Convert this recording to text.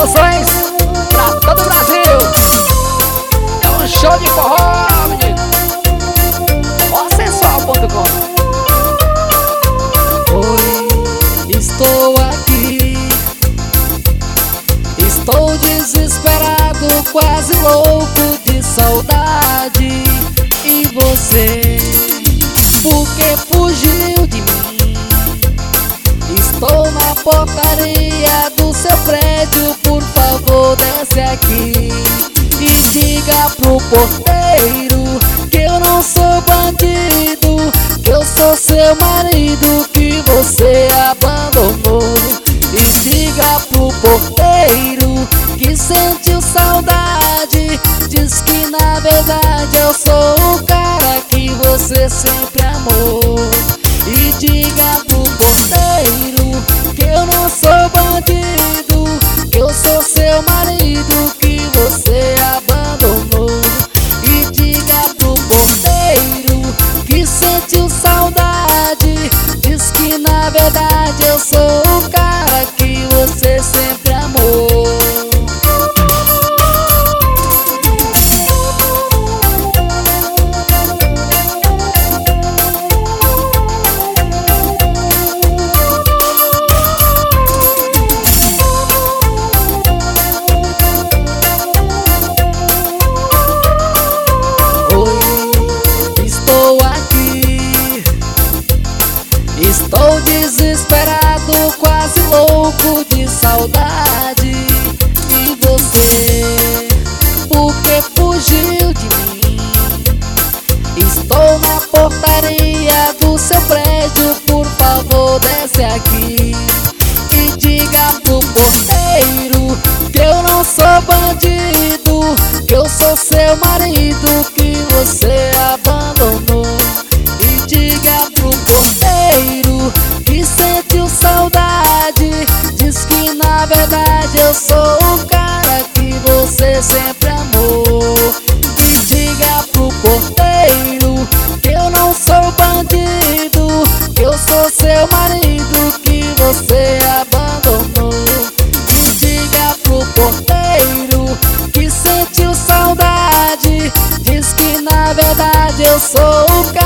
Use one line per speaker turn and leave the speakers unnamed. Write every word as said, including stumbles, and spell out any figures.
emoções pra todo o Brasil. É um show de forró, menino. ó sensual ponto com.
Oi, estou aqui. Estou desesperado, quase louco de saudade. E você, por que fugiu de mim? Estou na portaria do seu prédio, por favor desce aqui e diga pro porteiro que eu não sou bandido, que eu sou seu marido, que você abandonou. E diga pro porteiro que sentiu saudade, diz que na verdade eu sou o cara que você sempre amou. E diga pro porteiro que eu não sou bandido, que eu sou seu marido, que você abandonou. E diga pro porteiro que sentiu saudade, diz que na verdade eu sou o cara que você sempre amou. Estou desesperado, quase louco de saudade. E você, por que fugiu de mim? Estou na portaria do seu prédio, por favor desce aqui e diga pro porteiro que eu não sou bandido, que eu sou seu marido, que você abandonou. E diga pro porteiro que sentiu saudade, diz que na verdade eu sou o cara que você sempre amou. E diga pro porteiro que eu não sou bandido, que eu sou seu marido, que você abandonou. E diga pro porteiro que sentiu saudade, diz que na verdade eu sou o cara